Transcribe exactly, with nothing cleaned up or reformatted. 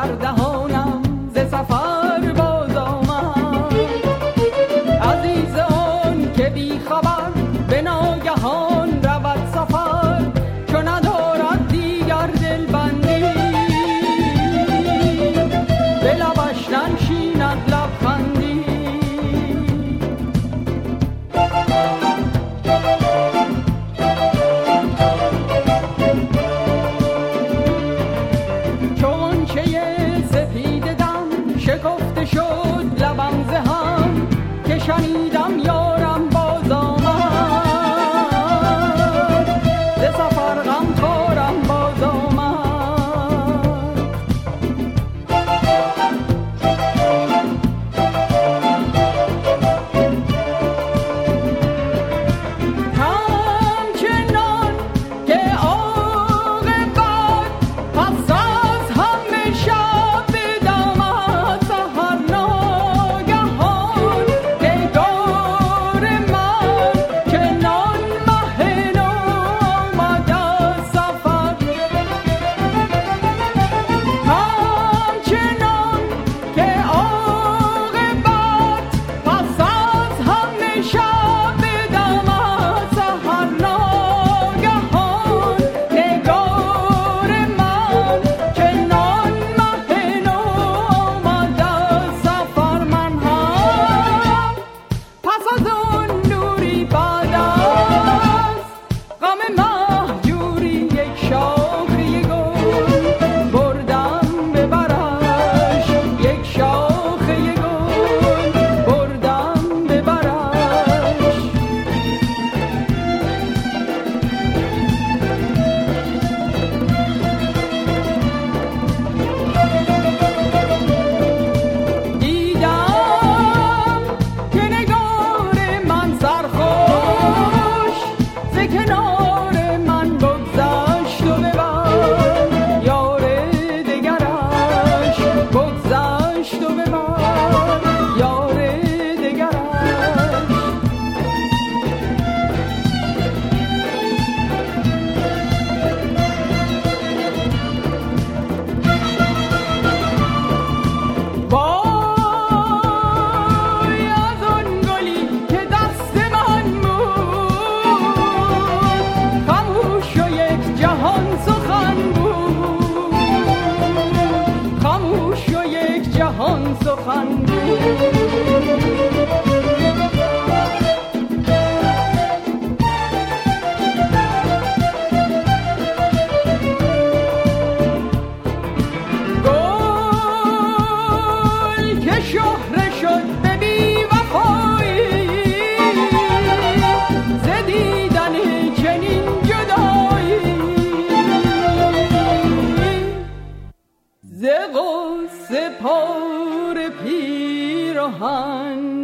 بر دهانم ز سفر باز آمد. عزیز آن که بی خبر به ناگهان رود سفر، چو ندارد دیگر دلبندی، به لبش ننشیند لبخندی. چون چه سپید دم شکفته شد لبم ز هم، که شنیدم یارم باز آمد. ز سفر غمخوارم باز آمد. همچنان که عاقبت پس از همه شب بدمد، سحر ناگهان نگار من چنان مه نو آمد از سفر. همچنان که عاقبت پس از همه شب بدمد، سحر ناگهان نگار من چنان مه نو آمد از سفر. من هم پس از آن نوری بعد از غم مهجوری، یک شاخه گل بردم به برش، یک شاخه گل بردم به برش. دیدم که نگار من سرخوش ز کنار من بگذشت و ببر، یار دگرش بگذشت و ببر، یار دگرش. وای از آن گلی که دست من بود، خاموش و یک جهان سخن بود، خاموش و یک جهان سخن بود. گل که شهره شد به بی وفایی، ز دیدن چنین جدایی، ز غصه پاره پیراهن